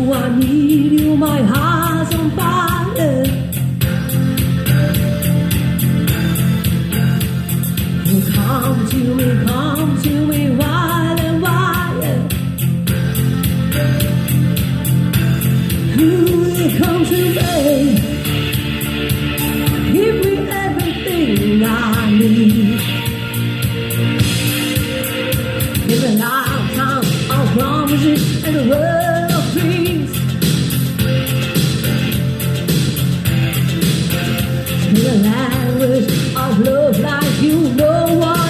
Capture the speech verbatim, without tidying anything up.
I need you, my heart's on fire. You come to me, come to me, wild and wild. You come to me, give me everything I need. Give a lifetime of promises and a world of dreams. Speak a language of love like you know what.